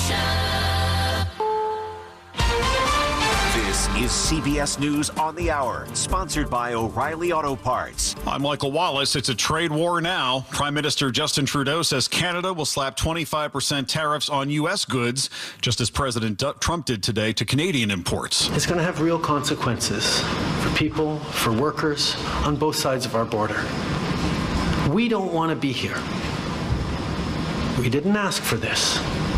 This is CBS News on the Hour, sponsored by O'Reilly Auto Parts. I'm Michael Wallace. It's a trade war now. Prime Minister Justin Trudeau says Canada will slap 25% tariffs on U.S. goods, just as President Trump did today to Canadian imports. It's going to have real consequences for people, for workers on both sides of our border. We don't want to be here. We didn't ask for this.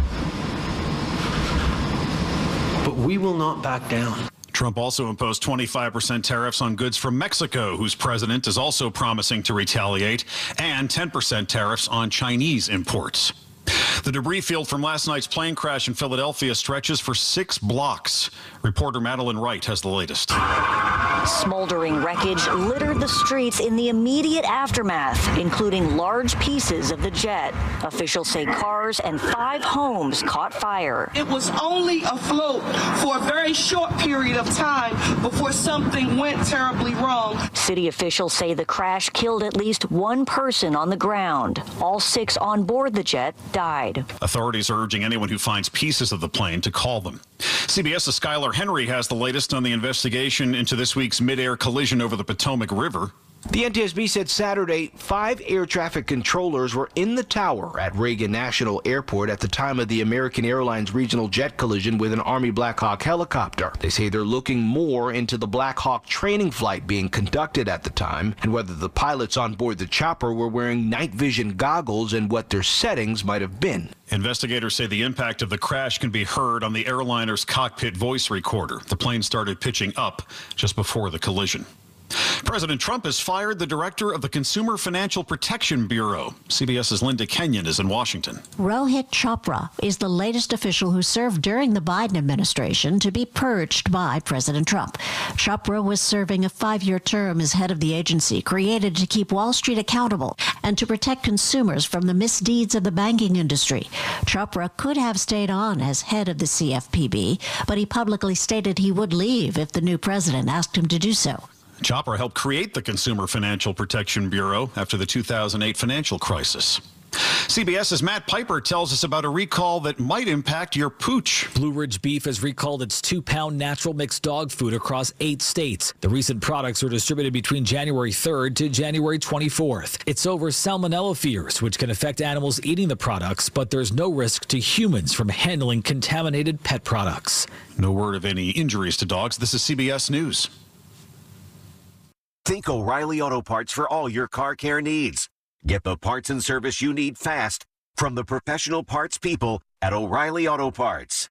But we will not back down. Trump also imposed 25% tariffs on goods from Mexico, whose president is also promising to retaliate, and 10% tariffs on Chinese imports. The debris field from last night's plane crash in Philadelphia stretches for 6 blocks. Reporter Madeline Wright has the latest. Smoldering wreckage littered the streets in the immediate aftermath, including large pieces of the jet. Officials say cars and 5 homes caught fire. It was only afloat for a very short period of time before something went terribly wrong. City officials say the crash killed at least 1 person on the ground. All 6 on board the jet died. Authorities are urging anyone who finds pieces of the plane to call them. CBS's Skylar Henry has the latest on the investigation into this week's mid-air collision over the Potomac River. The NTSB said Saturday 5 air traffic controllers were in the tower at Reagan National Airport at the time of the American Airlines regional jet collision with an Army Black Hawk helicopter. They say they're looking more into the Black Hawk training flight being conducted at the time and whether the pilots on board the chopper were wearing night vision goggles and what their settings might have been. Investigators say the impact of the crash can be heard on the airliner's cockpit voice recorder. The plane started pitching up just before the collision. President Trump has fired the director of the Consumer Financial Protection Bureau. CBS's Linda Kenyon is in Washington. Rohit Chopra is the latest official who served during the Biden administration to be purged by President Trump. Chopra was serving a 5-year term as head of the agency created to keep Wall Street accountable and to protect consumers from the misdeeds of the banking industry. Chopra could have stayed on as head of the CFPB, but he publicly stated he would leave if the new president asked him to do so. Chopra helped create the Consumer Financial Protection Bureau after the 2008 financial crisis. CBS's Matt Piper tells us about a recall that might impact your pooch. Blue Ridge Beef has recalled its 2-pound natural mixed dog food across 8 states. The recent products were distributed between January 3rd to January 24th. It's over salmonella fears, which can affect animals eating the products, but there's no risk to humans from handling contaminated pet products. No word of any injuries to dogs. This is CBS News. Think O'Reilly Auto Parts for all your car care needs. Get the parts and service you need fast from the professional parts people at O'Reilly Auto Parts.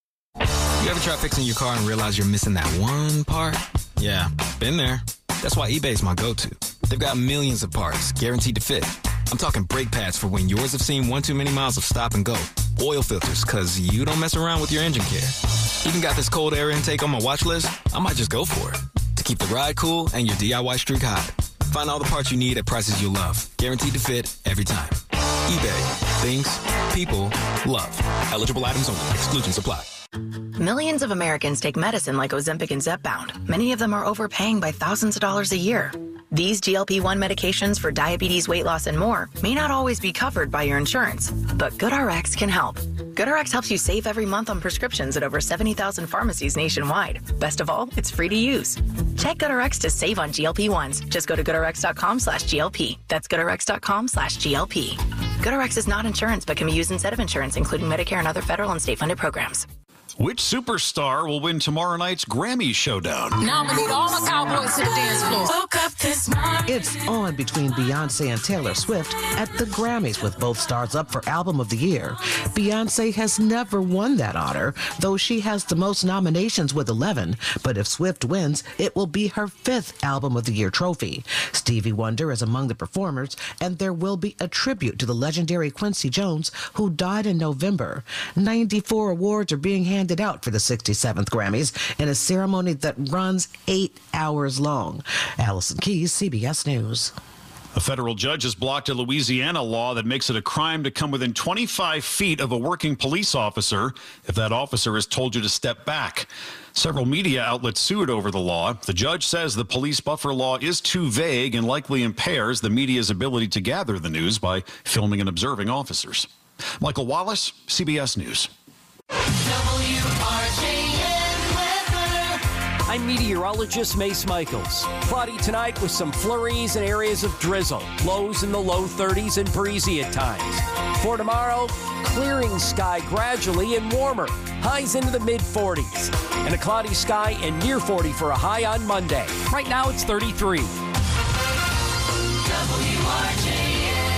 You ever try fixing your car and realize you're missing that one part? Yeah, been there. That's why eBay's my go-to. They've got millions of parts, guaranteed to fit. I'm talking brake pads for when yours have seen one too many miles of stop and go. Oil filters, because you don't mess around with your engine care. Even got this cold air intake on my watch list. I might just go for it. To keep the ride cool and your DIY streak hot. Find all the parts you need at prices you'll love. Guaranteed to fit every time. eBay. Things people love. Eligible items only. Exclusions apply. Millions of Americans take medicine like Ozempic and Zepbound. Many of them are overpaying by thousands of dollars a year. These GLP-1 medications for diabetes, weight loss, and more may not always be covered by your insurance, but GoodRx can help. GoodRx helps you save every month on prescriptions at over 70,000 pharmacies nationwide. Best of all, it's free to use. Check GoodRx to save on GLP-1s. Just go to GoodRx.com/GLP. That's GoodRx.com/GLP. GoodRx is not insurance, but can be used instead of insurance, including Medicare and other federal and state-funded programs. Which superstar will win tomorrow night's Grammy showdown? Now I'm gonna need all my cowboys to the dance floor. Woke up this morning. It's on between Beyonce and Taylor Swift at the Grammys, with both stars up for Album of the Year. Beyonce has never won that honor, though she has the most nominations with 11. But if Swift wins, it will be her 5th Album of the Year trophy. Stevie Wonder is among the performers, and there will be a tribute to the legendary Quincy Jones, who died in November. 94 awards are being handed out for the 67th Grammys in a ceremony that runs 8 hours long. Allison Keyes, CBS News. A federal judge has blocked a Louisiana law that makes it a crime to come within 25 feet of a working police officer if that officer has told you to step back. Several media outlets sued over the law. The judge says the police buffer law is too vague and likely impairs the media's ability to gather the news by filming and observing officers. Michael Wallace, CBS News. I'm meteorologist Mace Michaels. Cloudy tonight with some flurries and areas of drizzle. Lows in the low 30s and breezy at times. For tomorrow, clearing sky gradually and warmer. Highs into the mid-40s. And a cloudy sky and near 40 for a high on Monday. Right now it's 33. WRJN.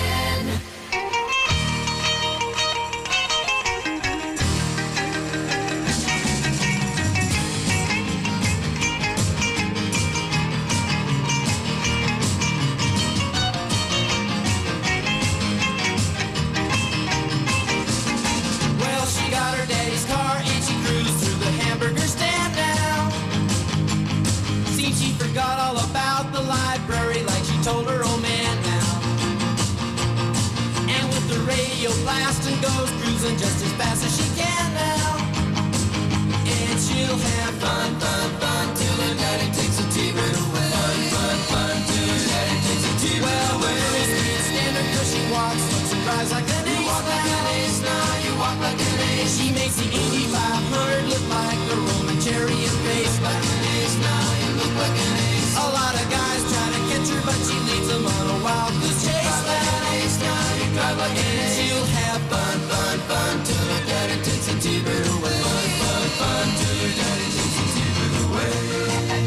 Forgot all about the library like she told her old man now. And with the radio blasting goes cruising just as fast as she can now. And she'll have fun, fun, fun till her daddy takes a T-bird away. Fun, fun, fun till her daddy takes a T-bird away. Well, girls can't stand her 'cause she walks, looks and cries like an ace. You walk like an ace now, you walk like an ace. She makes the Indy 500 look like a Roman chariot race. Like an ace now, you look like an ace. A lot of guys try to catch her, but she leads them on a wild goose chase. You drive like an ace. She'll have fun, fun, fun till her daddy takes a T-bird away. Fun, fun, fun till her daddy takes a T-bird away.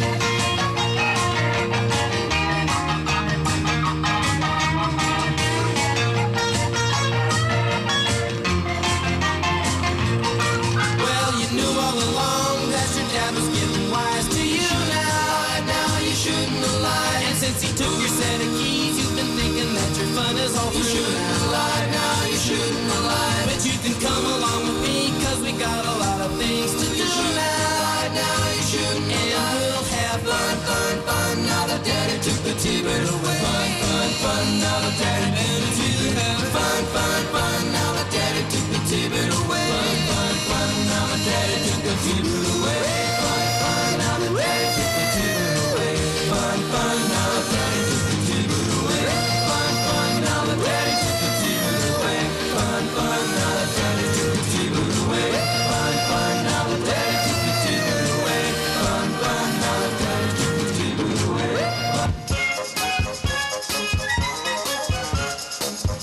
Well, you knew all along that your dad was getting wise to you now. Shouldn't have lied. And since he took your set of keys, you've been thinking that your fun is all through. You shouldn't have lied, now you shouldn't have lied. But you can come along with me, 'cause we got a lot of things to do now. Now you shouldn't have lied. And we'll have fun, fun, fun. Now that daddy took the T-bird away. Fun, fun, fun. Now that daddy took the T-bird away. Fun, fun, fun. Now that daddy took the T-bird away. Fun, fun, fun. Now that daddy took the T-bird away. Fun, fun. Now that daddy took the T-bird away. Fun, fun, now that daddy took the T-bird away. Fun, fun, now that daddy took the T-bird away. Fun, fun, now that daddy took the T-bird away. Fun, fun, now that daddy took the T-bird away. Fun, fun, now that daddy took the T-bird away.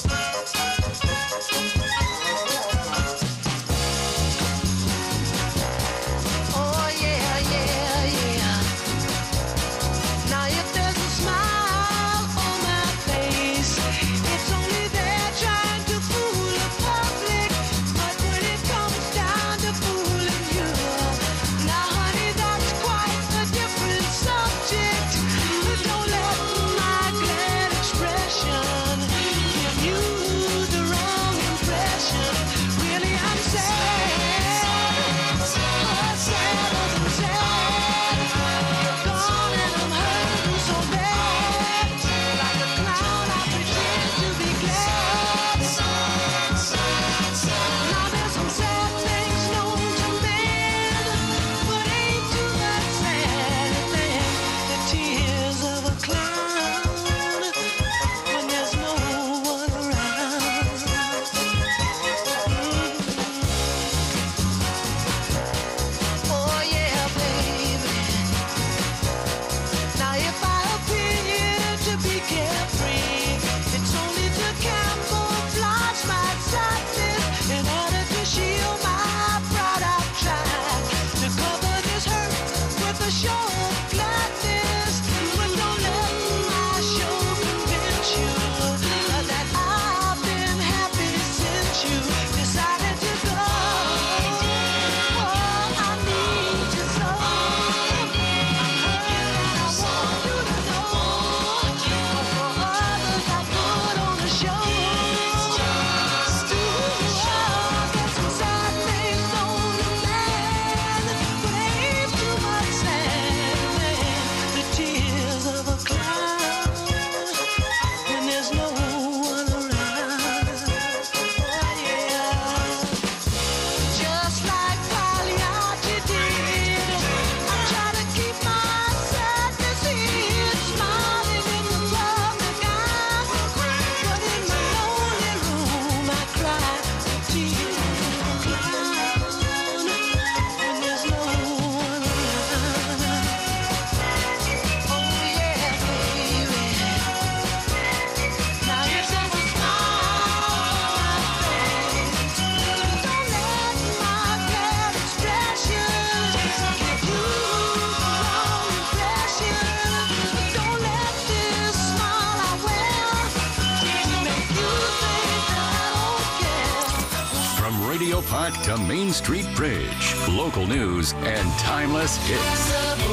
Park to Main Street Bridge. Local news and timeless hits.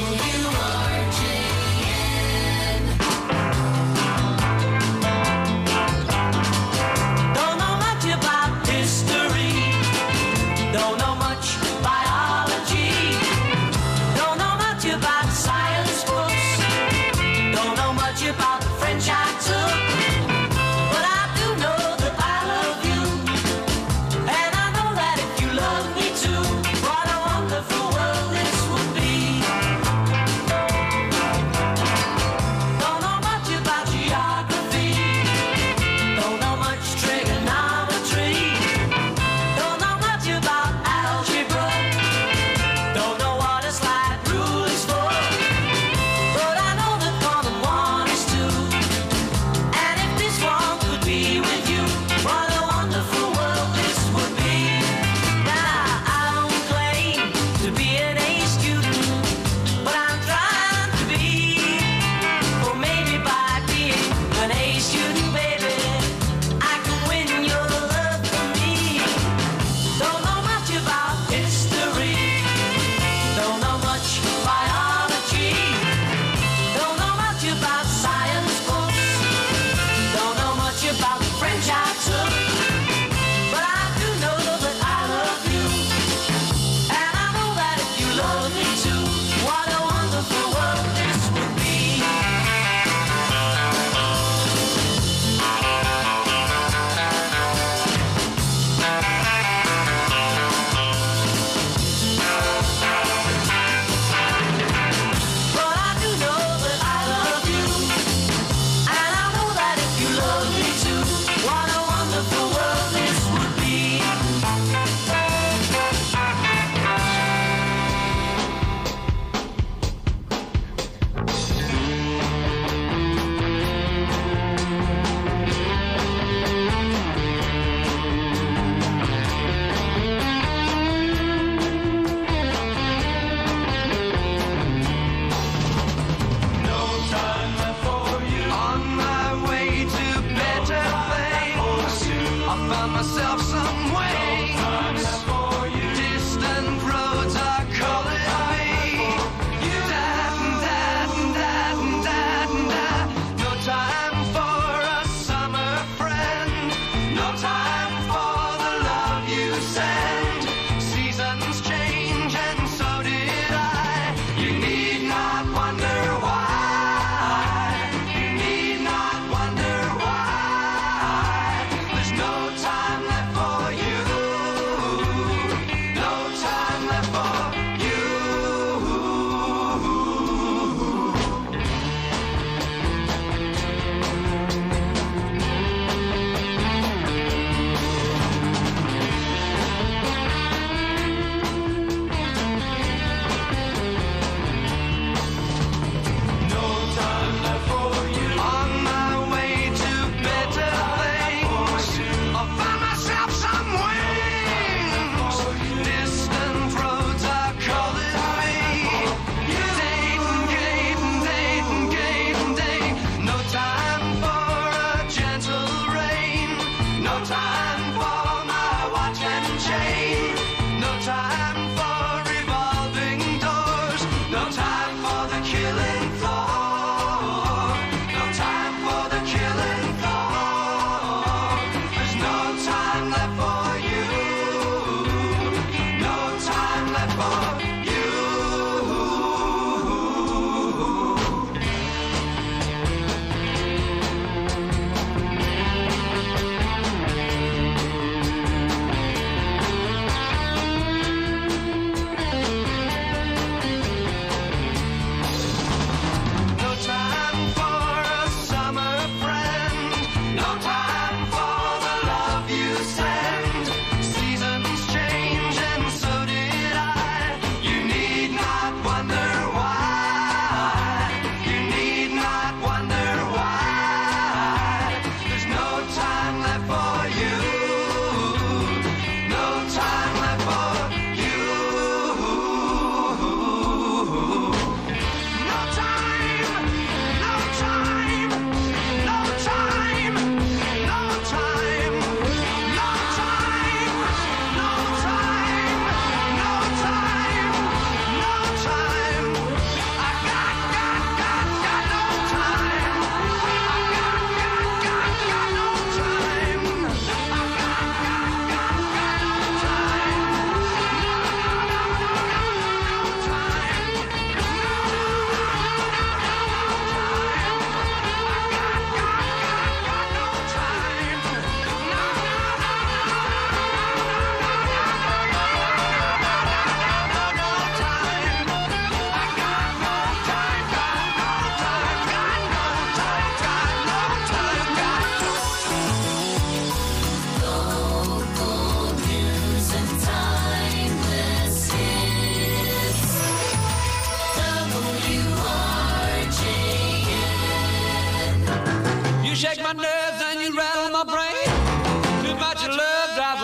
Don't know much about history. Don't know much biology. Don't know much about science books. Don't know much about the French I took. But I do know that I love you. And I know that if you love me too, what a wonderful world this would be.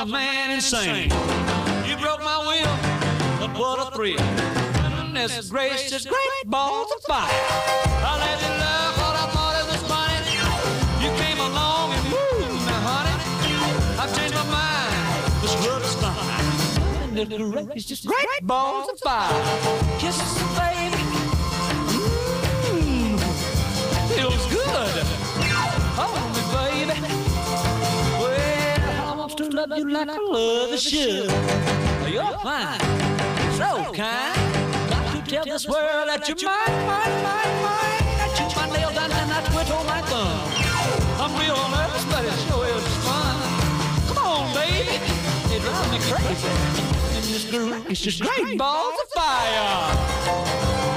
man insane. You broke my will, but what a thrill. Goodness gracious, great balls of fire. I let you love what I thought it was funny. You came along and moved me, honey. I've changed my mind, this love is fine. Goodness gracious, great balls of fire. Kisses, baby. Feels good. Hold me, baby. Well, I want to love you like I love you should. You're fine, so kind. Got to tell this world that you're mine. That you my nails down and I twiddle my thumb. I'm real nervous, but it sure is fun. Come on, baby. It drives me crazy. And it's just great balls of fire.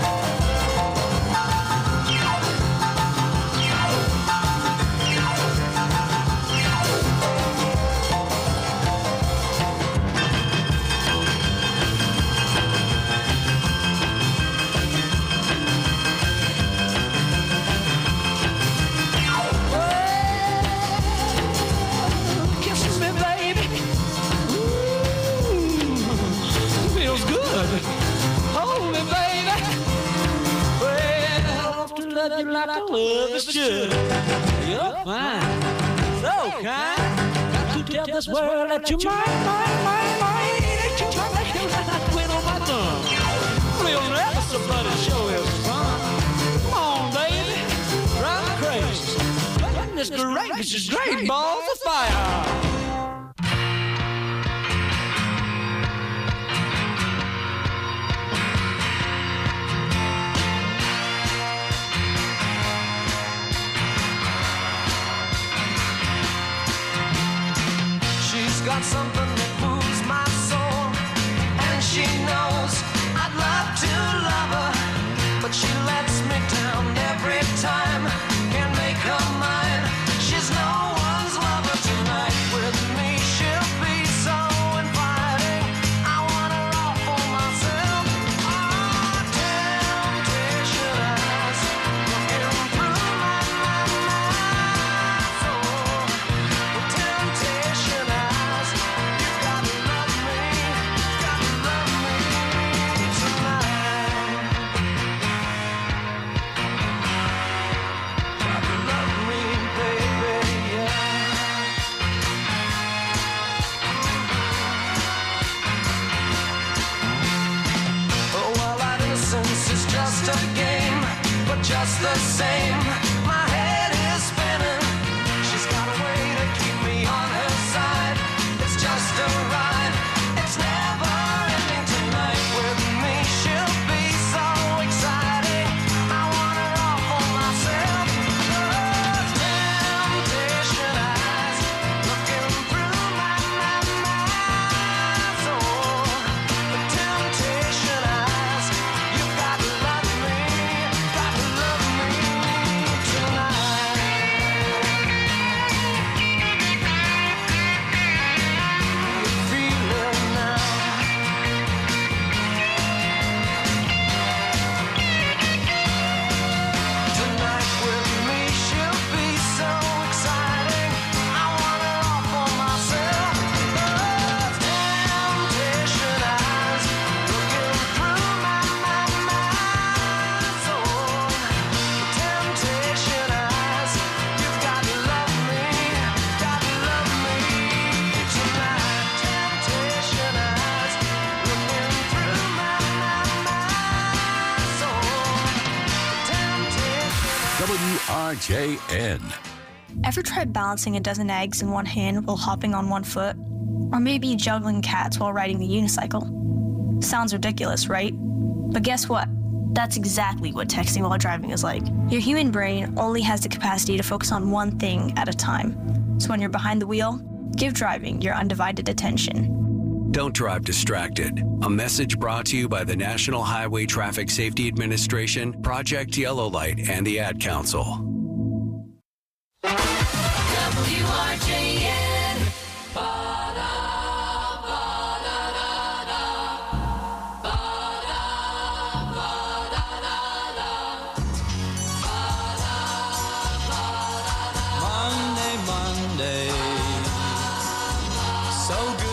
Hold me, baby. Well, I want to love you like I love is should. You're fine, so kind. Got to tell this world that you're mine. That you my nails and I twiddle my thumb. Real nervous, but it sure is fun. Come on, baby, drive me crazy. Goodness gracious, great balls of fire. Got something that moves my soul, and she knows I'd love to love her, but she lets me down every time. Can't make her mine. She's no one's lover tonight. With me she'll be so inviting. I want her all for myself. Oh, temptation eyes looking through my soul. Temptation eyes. Just a game, but just the same, my head is spinning. She's got a way to keep me on her side. It's just a ride, it's never ending tonight. With me she'll be so exciting. I want her all for myself. Those temptation eyes looking through my soul. The temptation eyes, you've got to love me tonight. You feel it now. Tonight with me she'll be so exciting. I want her all for myself. Those temptation eyes looking through my soul. Temptation eyes, you've got to love me tonight. Temptation eyes looking through my soul. WRJN. Ever tried balancing a dozen eggs in one hand while hopping on one foot? Or maybe juggling cats while riding the unicycle? Sounds ridiculous, right? But guess what? That's exactly what texting while driving is like. Your human brain only has the capacity to focus on one thing at a time. So when you're behind the wheel, give driving your undivided attention. Don't drive distracted. A message brought to you by the National Highway Traffic Safety Administration, Project Yellow Light, and the Ad Council. WRJN. Monday, so good.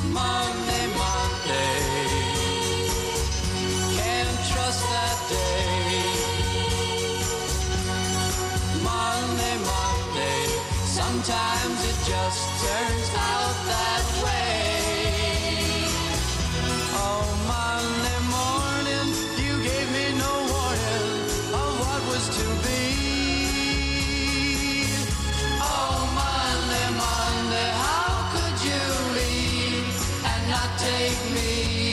Monday, Monday, can't trust that day. Monday, Monday, sometimes it just turns out that way. Oh, Monday morning, you gave me no warning of what was to be. Oh, Monday, Monday, how could you leave and not take me?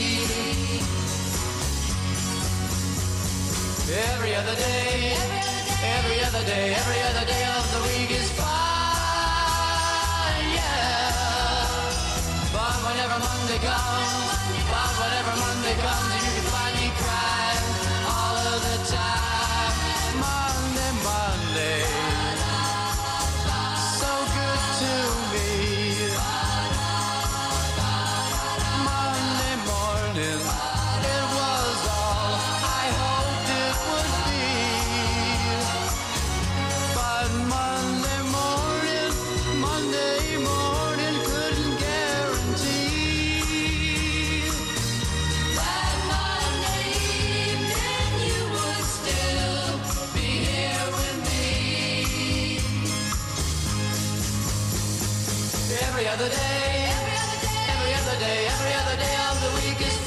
Every other day, every other day, every other day of the week is fine, yeah. But whenever Monday comes, you can find me crying all of the time. Monday, Monday, so good to me. Monday morning, it was all I hoped it would be. But Monday morning couldn't guarantee that Monday evening you would still be here with me. Every other day, every other day, every other day of the week is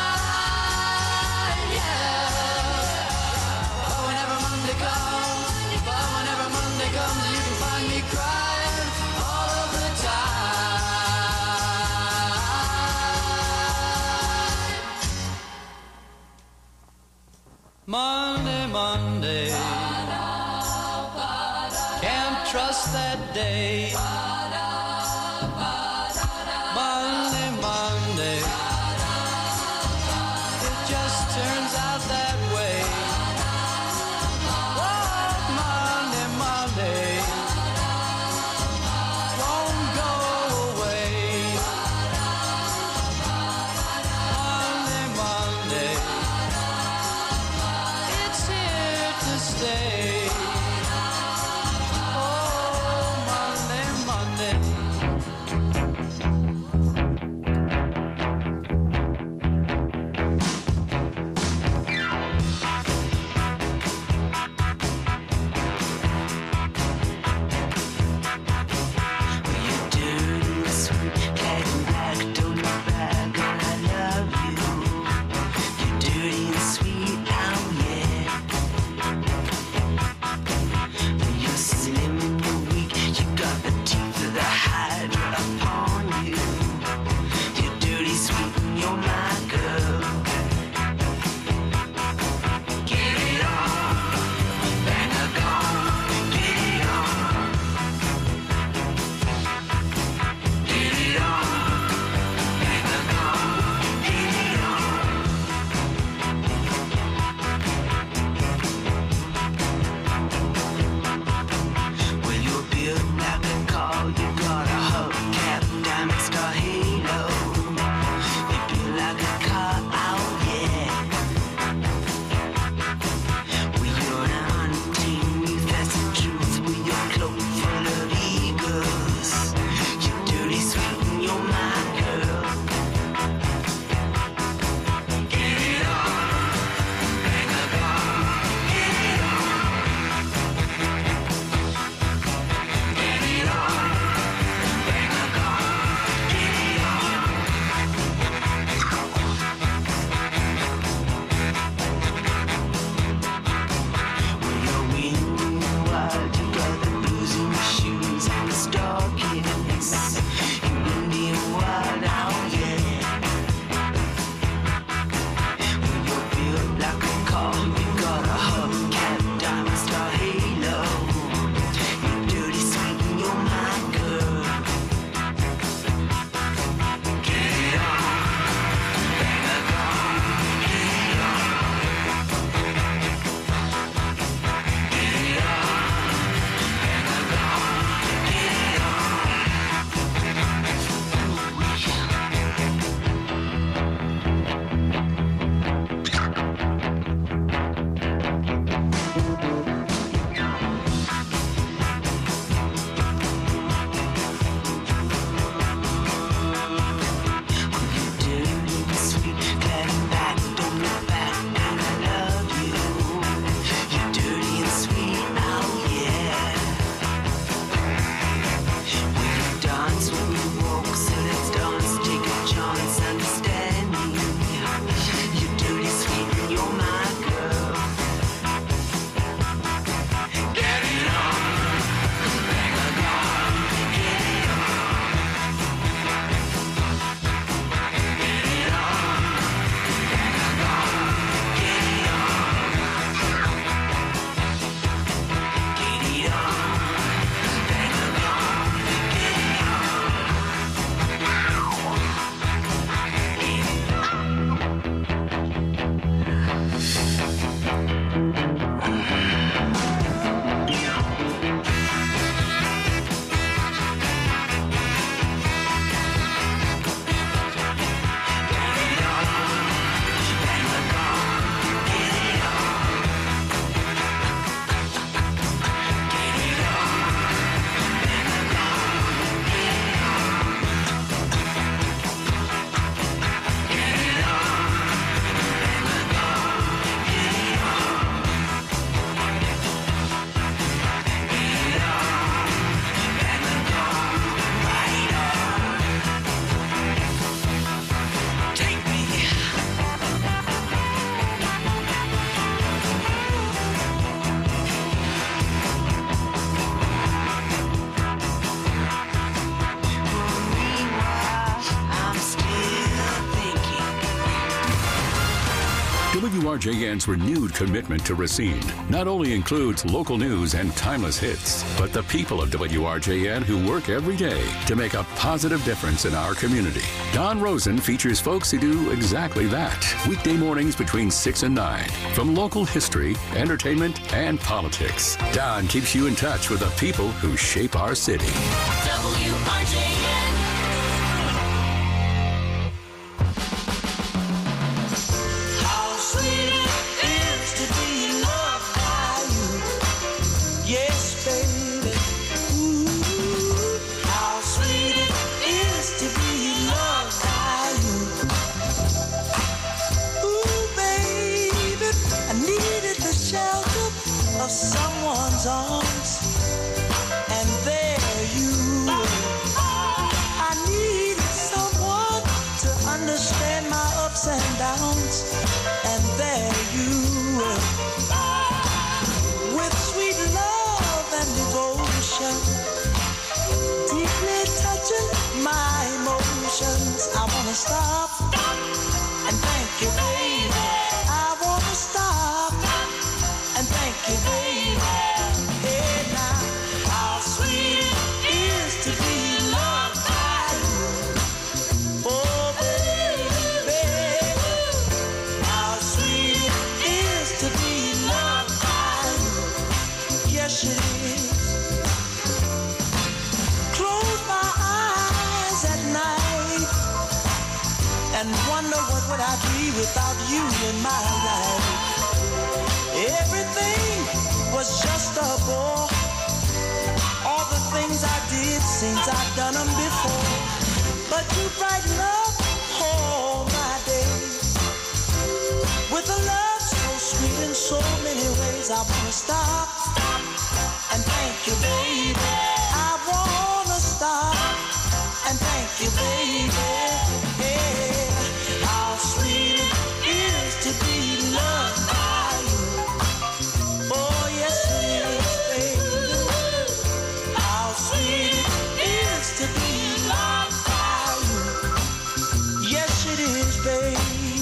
fine, yeah. But whenever Monday comes, you can find me crying all of the time. Monday, Monday, can't trust that day. Monday, Monday, it just turns out that way. Oh, Monday, Monday, won't go away. Monday, Monday, it's here to stay. Oh, Monday, Monday. Like WRJN's renewed commitment to Racine not only includes local news and timeless hits, but the people of WRJN who work every day to make a positive difference in our community. Don Rosen features folks who do exactly that. Weekday mornings between 6 and 9. From local history, entertainment, and politics, Don keeps you in touch with the people who shape our city. WRJN. How sweet it is to be loved by you. Yes, baby. Ooh, how sweet it is to be loved by you. Ooh, baby, I needed the shelter of someone's arms. And there you were. I needed someone to understand my ups and downs. And there you were. With sweet love and devotion, deeply touching my emotions. I wanna stop and thank you, baby. I wanna stop and thank you, baby. Hey, now, how sweet it is to be loved by you. Oh, baby, how sweet it is to be loved by you. Yes, it is. Close my eyes at night and wonder what would I be without you in my life. Everything was just a bore. All the things I did seems I've done them before. But you brighten up all my days with a love so sweet in so many ways. I wanna stop and thank you, baby. I wanna stop and thank you, baby. Yeah, how sweet it is to be loved by you. Oh, yes, it is, baby. How sweet it is to be loved by you. Yes, it is, baby.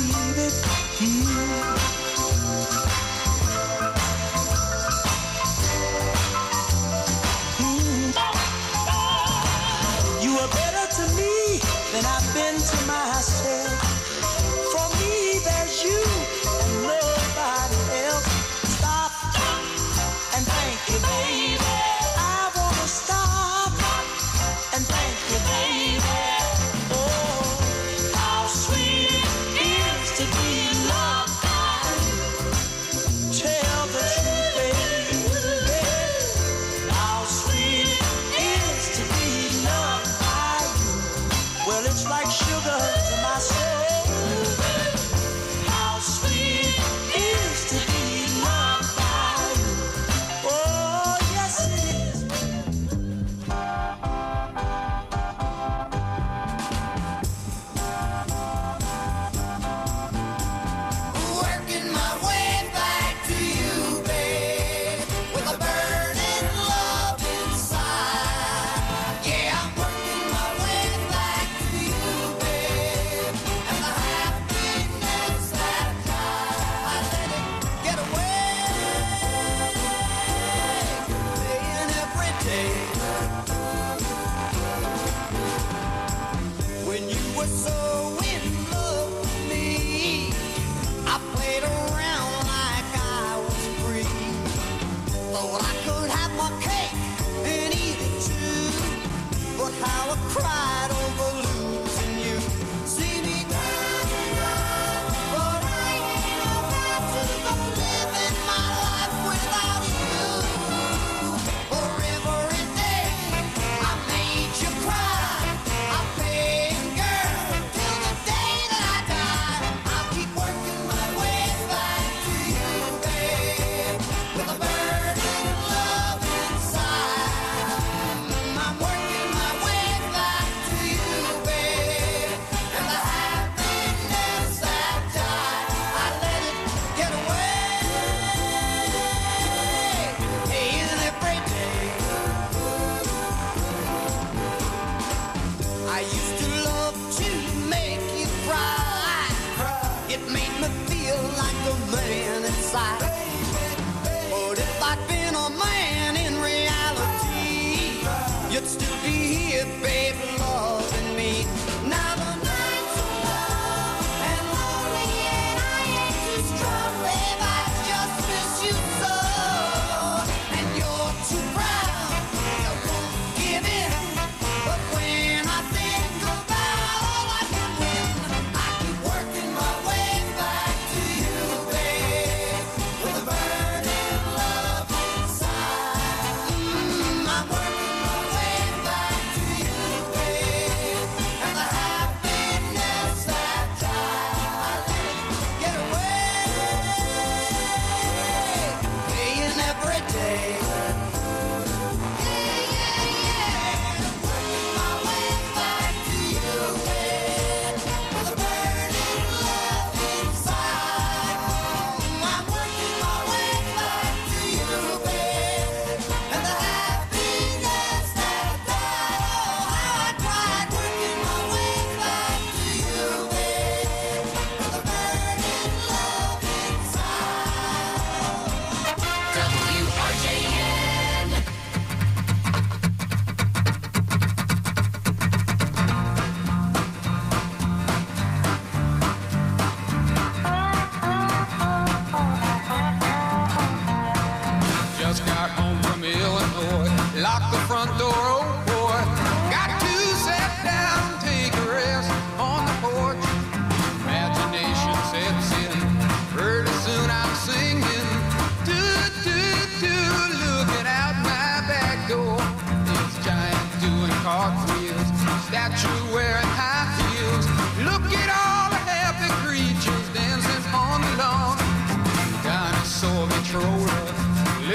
You are better to me than I've been to myself. For me, there's you and nobody else. Stop and thank you, baby. I wanna stop and thank you, baby. Oh, how sweet it is to be loved by you. Tell the truth, baby. How sweet it is to be loved by you. Well, it's like sugar to my soul.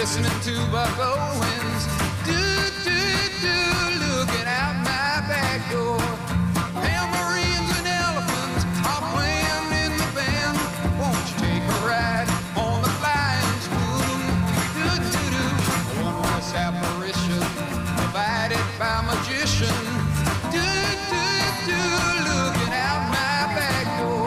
listening to Buck Owens. Looking out my back door. Tambourines and elephants are playing in the band. Won't you take a ride on the flying spoon? A wondrous apparition provided by magician. Looking out my back door.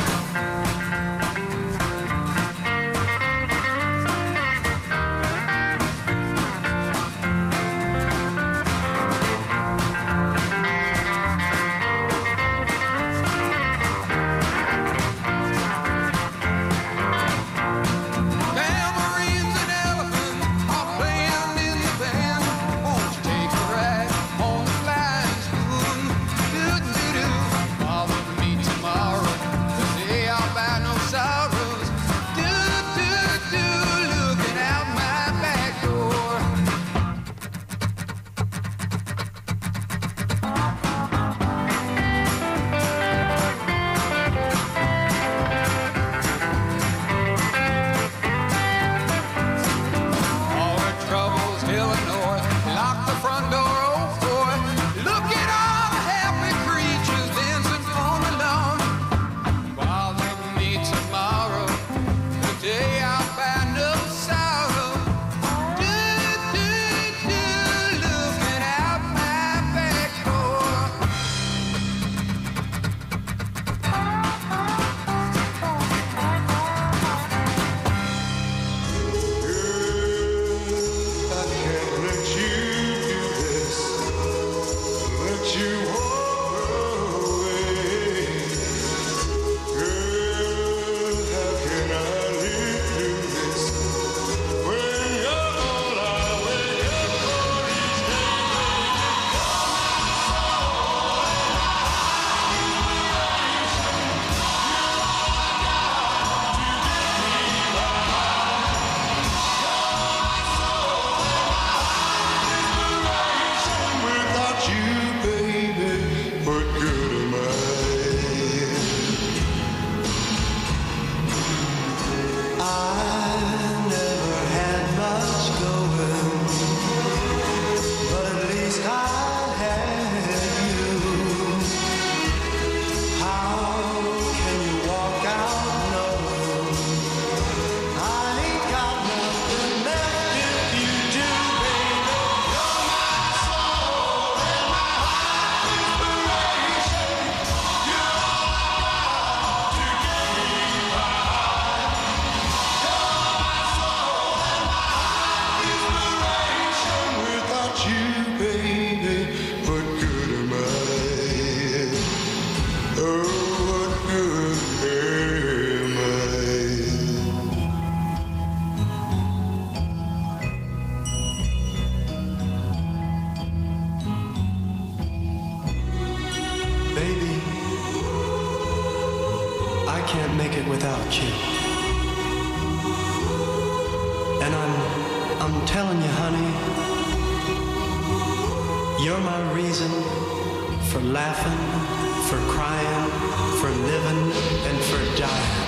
can't make it without you. And I'm telling you, honey, you're my reason for laughing, for crying, for living, and for dying.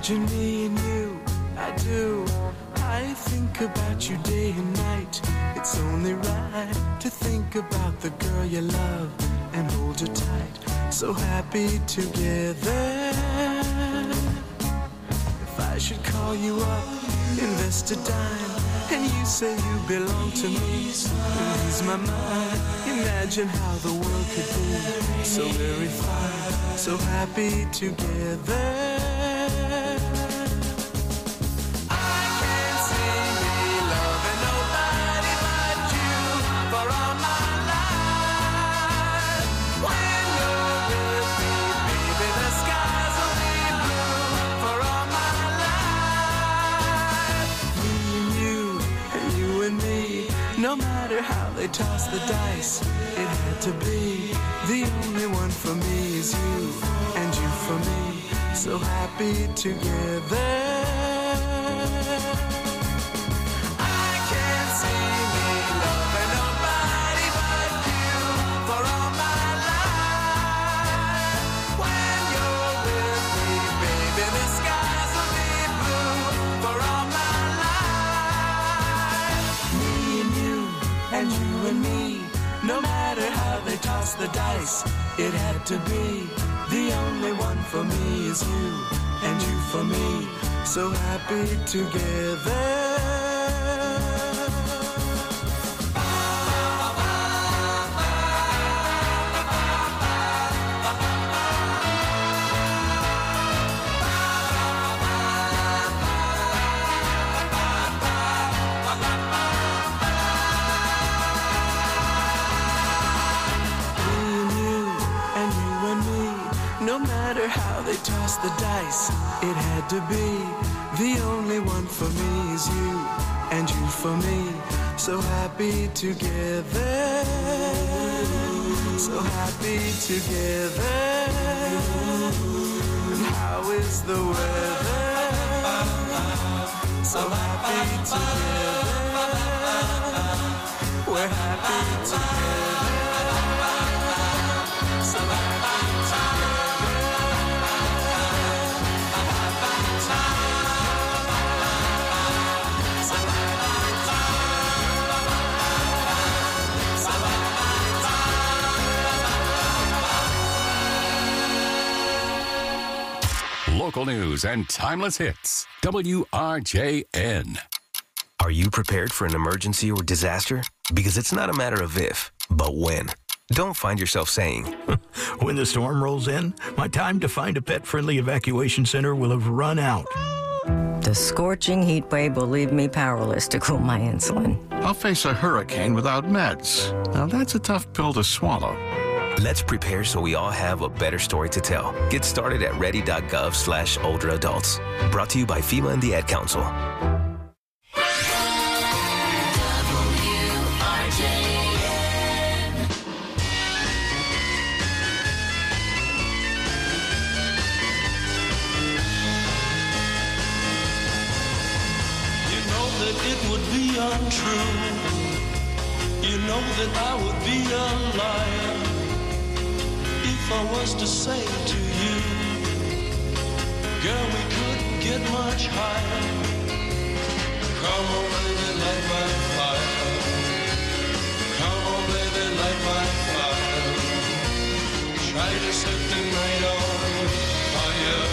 Imagine me and you, I do. I think about you day and night. It's only right to think about the girl you love and hold her tight. So happy together. If I should call you up, invest a dime, and you say you belong to me, lose my mind. Imagine how the world could be so very fine, so happy together. No matter how they toss the dice, it had to be. The only one for me is you, and you for me, so happy together. I can't see me loving nobody but you for all my life. When you're with me, baby, the skies will be blue for all my life. Me and you, and you and me, no matter how they toss the dice, it had to be. The only one for me is you, and you for me, so happy together. No matter how they toss the dice, it had to be. The only one for me is you, and you for me, so happy together. So happy together. And how is the weather? So happy together. We're happy together. So happy together. Local news and timeless hits. WRJN. Are you prepared for an emergency or disaster? Because it's not a matter of if, but when. Don't find yourself saying, when the storm rolls in, my time to find a pet-friendly evacuation center will have run out. The scorching heat wave will leave me powerless to cool my insulin. I'll face a hurricane without meds. Now that's a tough pill to swallow. Let's prepare so we all have a better story to tell. Get started at ready.gov/older adults. Brought to you by FEMA and the Ad Council. It would be untrue. You know that I would be a liar if I was to say to you, girl, we couldn't get much higher. Come on, baby, light my fire. Come on, baby, light my fire. Try to set the night on fire.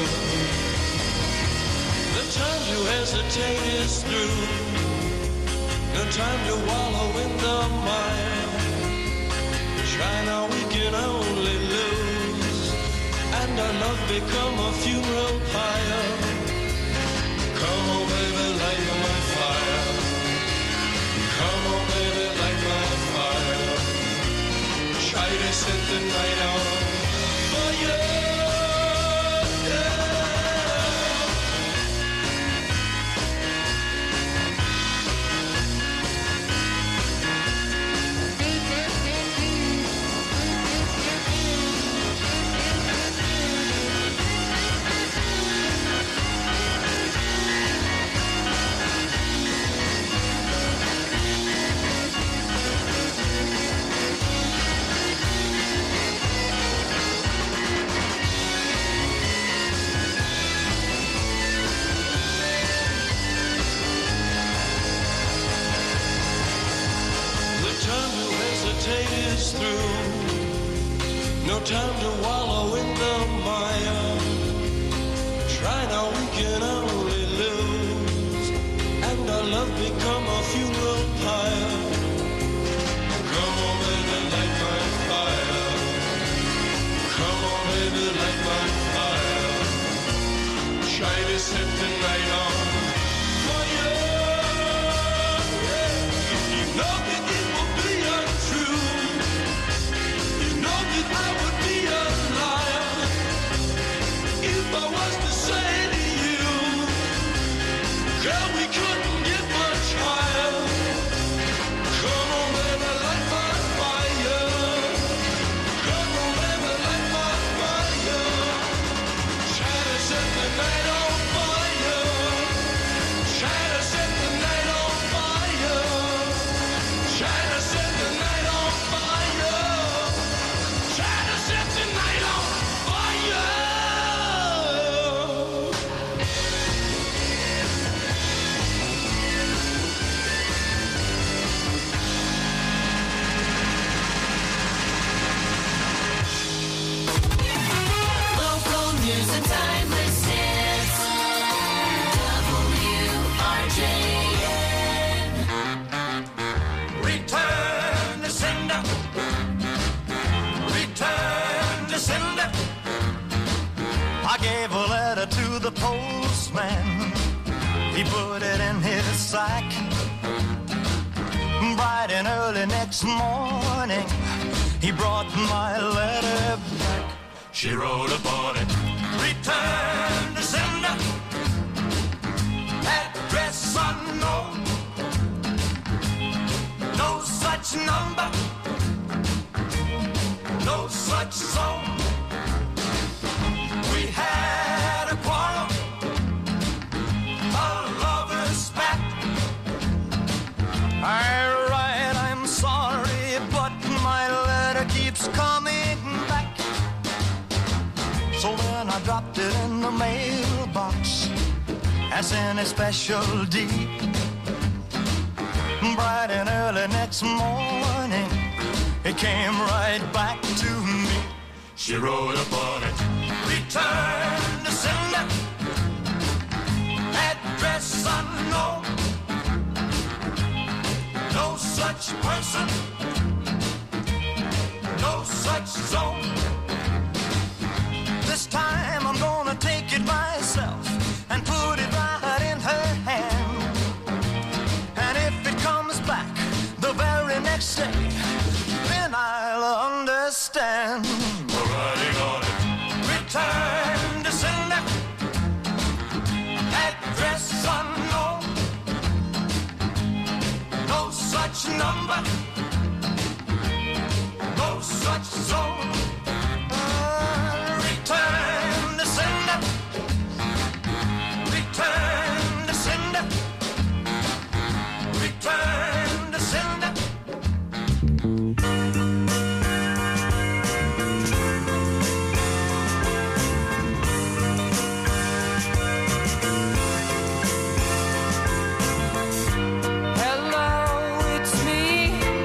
The time to hesitate is through. No time to wallow in the mire. Try now, we can only lose, and our love become a funeral pyre. Come on, baby, light my fire. Come on, baby, light my fire. Try to set the night on fire. through. No time to wallow in the mire. Try now, we can only lose. And our love become a funeral pyre. Come on, baby, light my fire. Come on, baby, light my fire. Try to set the night on fire. You know that it will be untrue. You know that I would be a liar if I was to say to you, girl, we couldn't get much higher. Come on, baby, light my fire. Come on, baby, light my fire. Try to set the night on fire. Try to set the night on fire. Try to set the night on fire. Try to set the night on fire. Local news and timeless hits. WRJN. Return to sender. Return to sender. I gave a letter to the postman. He put it in his sack. Bright and early next morning, he brought my letter back. She wrote upon it, return to sender. Address unknown. No such number. No such zone. We had a quarrel, a lover's spat. Alright, I'm sorry, but my letter keeps coming back. So then I dropped it in the mailbox as in a special deed. Bright and early next morning, it came right back to me. She wrote upon it, return to sender. Address unknown. No such person. No such zone. This time I'm gonna take it myself and put it right in her hand. And if it comes back the very next day, then I'll understand. We're writing on it. Return to sender. Address unknown. No such number. No such zone. Return to sender. Return to sender. Return to sender. Hello, it's me.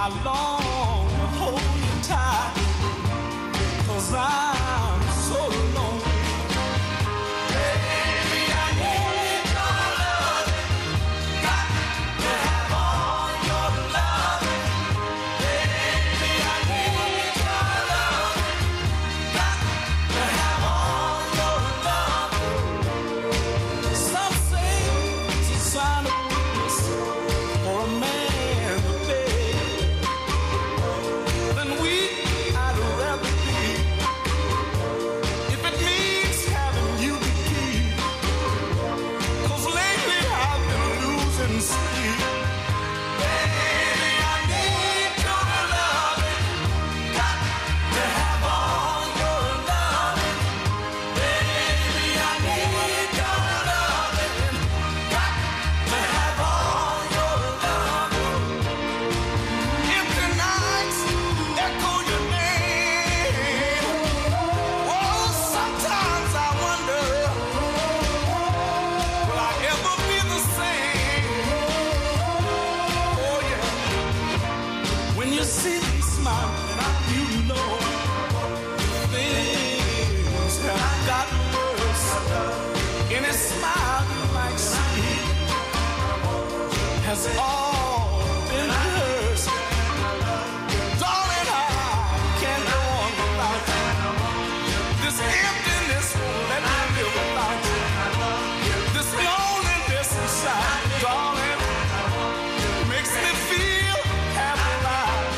I long to hold you tight, 'cause I'm so lonely. Baby, I need your loving, got to have all your loving. Baby, I need your loving, got to have all your loving. Some say it's a sign of weakness for a man to beg. Then weak I'd rather be, if it means having you to keep. 'Cause lately I've been losing sleep. Baby, I need your loving, got to have all your loving. Baby, I need your loving, got to have all your loving. Empty nights echo your name. Oh, sometimes I wonder, will I ever be the same? Oh yeah, when you see me smiling, you know things have gotten worse. Any smile you might see has all been hers. Darling, I can't go on without you. This emptiness won't let me live without you. This loneliness inside, darling, makes me feel half alive.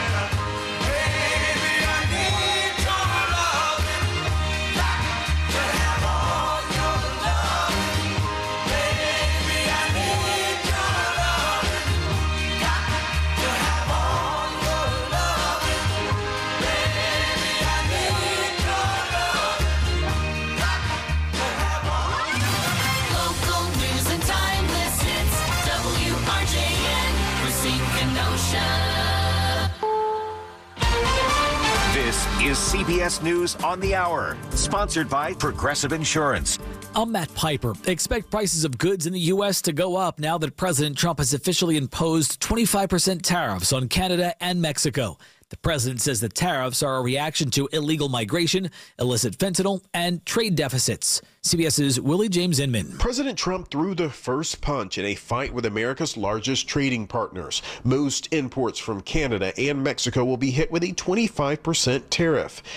Baby, I need your loving, got to have all your loving. Baby, I need your loving, got to have all your loving. Baby, I need your loving, got to have all your loving. Local news and timeless hits. WRJN, Racine, Kenosha. This is CBS News on the Hour, sponsored by Progressive Insurance. I'm Matt Piper. Expect prices of goods in the U.S. to go up now that President Trump has officially imposed 25% tariffs on Canada and Mexico. The president says the tariffs are a reaction to illegal migration, illicit fentanyl, and trade deficits. CBS's Willie James Inman. President Trump threw the first punch in a fight with America's largest trading partners. Most imports from Canada and Mexico will be hit with a 25% tariff.